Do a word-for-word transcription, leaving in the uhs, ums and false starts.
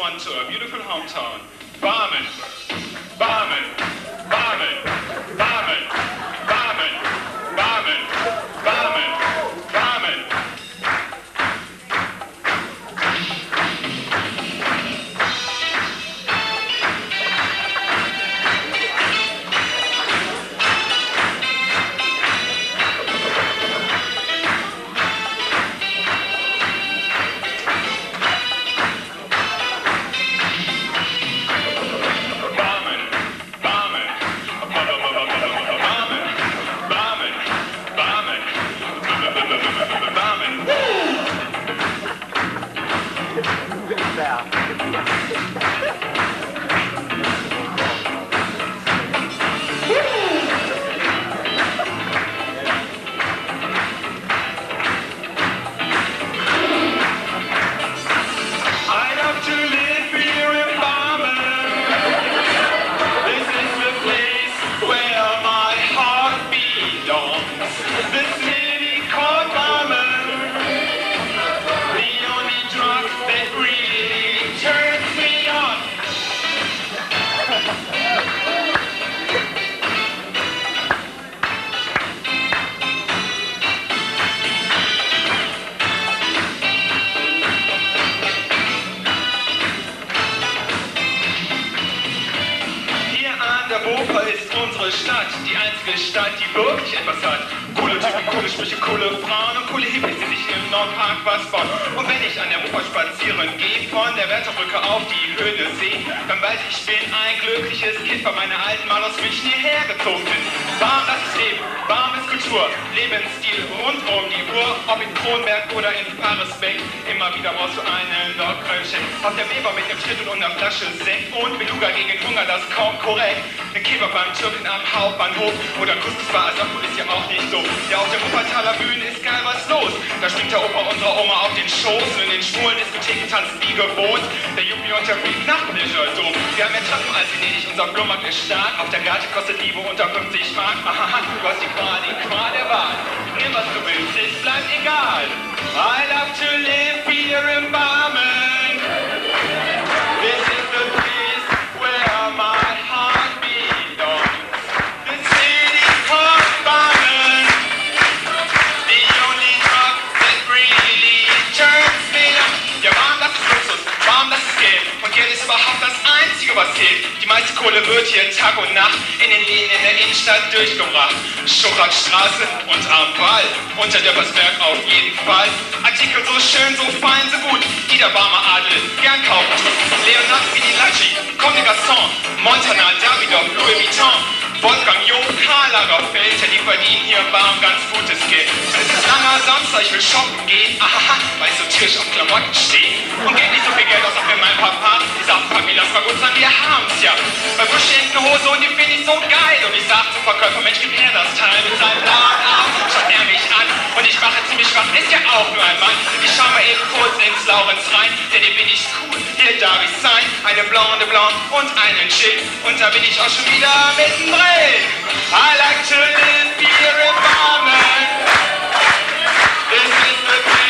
one to a beautiful hometown. Barmen, Barmen, Barmen, Barmen, Barmen, Barmen, Barmen, Barmen. Stadt, die einzige Stadt, die wirklich etwas hat. Coole Typen, coole Sprüche, coole Frauen und coole Hippies, die sich im Nordpark was bauen. Und wenn ich an der Ufer spazieren gehe, von der Wärterbrücke auf die Höhle sehe, dann weiß ich, ich bin ein glückliches Kind, weil meine Alten mal aus München hierher gezogen sind. Warm, das ist Leben, warm ist Kultur, Lebensstil rund um die Uhr, ob in Kronberg oder in Parisbeck, immer wieder brauchst du einen Nordkölnchen. Auf der Weber mit dem Schritt und einer Flasche Sekt und Beluga gegen Hunger, das ist kaum korrekt. Ein Kebab beim Türken am Hauptbahnhof oder Couscous bei Asafo ist ja auch nicht so. Ja, auf der Wuppertaler Bühne ist geil was los. Da springt der Opa unserer Oma auf den Schoß und in den schwulen Diskotheken tanzen wie gewohnt. Der Yuppie und der Freak nach dem Dom. Wir haben mehr Treppen als Venedig, unser Flohmarkt ist stark. Auf der Garte kostet Liebe unter fünfzig Mark. Ahaha, du hast die Qual, die Qual der Wahl. Nimm was du willst, es bleibt egal. I love to live here in Barmen. This is the place where my heart belongs. The city called Barmen. The only drug that really turns me on. Ja, warm, das ist Luxus, warm, das ist Geld. Und Geld ist überhaupt das Einzige, was zählt. Die meiste Kohle wird hier Tag und Nacht in den Läden in der Innenstadt durchgebracht. Schuchratstraße und am Wall, unter Döppersberg auf jeden Fall. Artikel so schön, so fein, so gut, die der Barmer Adel gern kaufen tut. Leonard Vinilacci, Comme des Garçons, Montana, Davidoff, Louis Vuitton, Wolfgang Job, Karl Lagerfeld, die verdienen hier warm ganz gutes Geld. Es ist langer Samstag, ich will shoppen gehen, ahaha, weil ich so tierisch auf Klamotten stehe. Und geht nicht so viel Geld aus, auch wenn mein Papa, die sagt, Familie, lass mal gut sein, wir haben's ja. Bei Busch hängt eine Hose und die finde ich so geil. Und ich sag zum Verkäufer, Mensch, gib her das Teil mit seinem blauen Augen. Schaut er mich an und ich mache ziemlich was, ist ja auch nur ein Mann. Ich schau mal eben kurz ins Laurenz rein, denn hier bin ich cool, hier darf ich sein. Eine blonde Blonde und einen Chick und da bin ich auch schon wieder mittendrin. I like to live here in Barmen. This is the